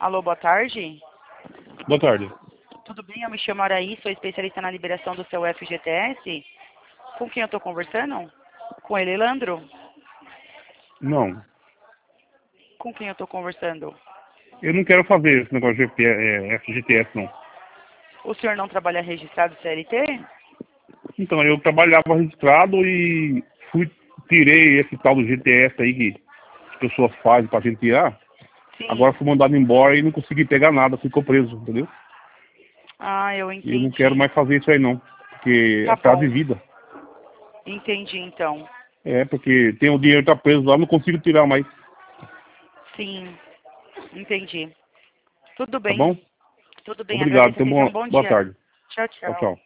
Alô, boa tarde. Boa tarde. Tudo bem? Eu me chamo Araí, sou especialista na liberação do seu FGTS. Com quem eu estou conversando? Com ele, Leandro? Não, Com quem eu estou conversando? eu não quero fazer esse negócio de FGTS, não. O senhor não trabalha registrado CLT? Então, eu trabalhava registrado e tirei esse tal do GTS aí que as pessoas fazem pra gente tirar. Agora Sim. fui mandado embora e não consegui pegar nada, ficou preso, entendeu? Ah, eu E eu não quero entendi. mais fazer isso aí não, porque é Tá prazo de bom. vida. Entendi, então. Porque tem o dinheiro tá preso lá, não consigo tirar mais, Sim, entendi. Tudo tá bem. bom? Tudo bem. Obrigado, Agradeço a tenha atenção. boa, Bom boa dia. tarde. Tchau, Tchau, tchau. tchau.